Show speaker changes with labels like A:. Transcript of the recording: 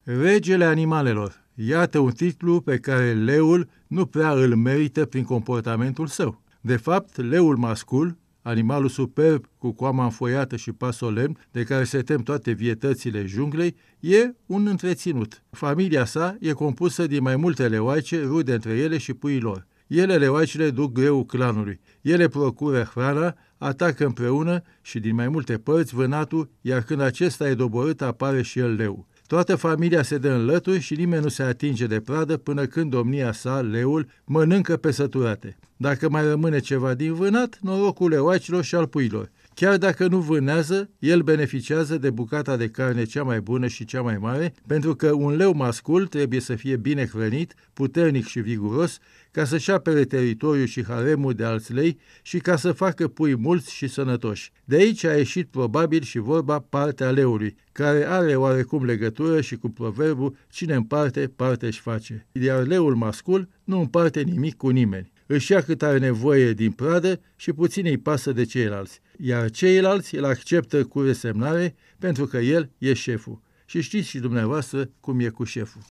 A: Regele animalelor. Iată un titlu pe care leul nu prea îl merită prin comportamentul său. De fapt, leul mascul, animalul superb cu coama înfoiată și pas solemn, de care se tem toate vietățile junglei, e un întreținut. Familia sa e compusă din mai multe leoaice, rude între ele și puii lor. Ele, leoaicele, duc greul clanului. Ele procură hrana, atacă împreună și din mai multe părți vânatul, iar când acesta e doborât, apare și el leu. Toată familia se dă în lături și nimeni nu se atinge de pradă până când domnia sa, leul, mănâncă pe săturate. Dacă mai rămâne ceva din vânat, norocul leoaicilor și al puilor. Chiar dacă nu vânează, el beneficiază de bucata de carne cea mai bună și cea mai mare, pentru că un leu mascul trebuie să fie bine hrănit, puternic și viguros, ca să-și apere teritoriul și haremul de alți lei și ca să facă pui mulți și sănătoși. De aici a ieșit probabil și vorba partea leului, care are oarecum legătură și cu proverbul cine împarte, parte își face. Iar leul mascul nu împarte nimic cu nimeni. Își ia cât are nevoie din pradă și puțin îi pasă de ceilalți, iar ceilalți îl acceptă cu resemnare pentru că el e șeful. Și știți și dumneavoastră cum e cu șeful.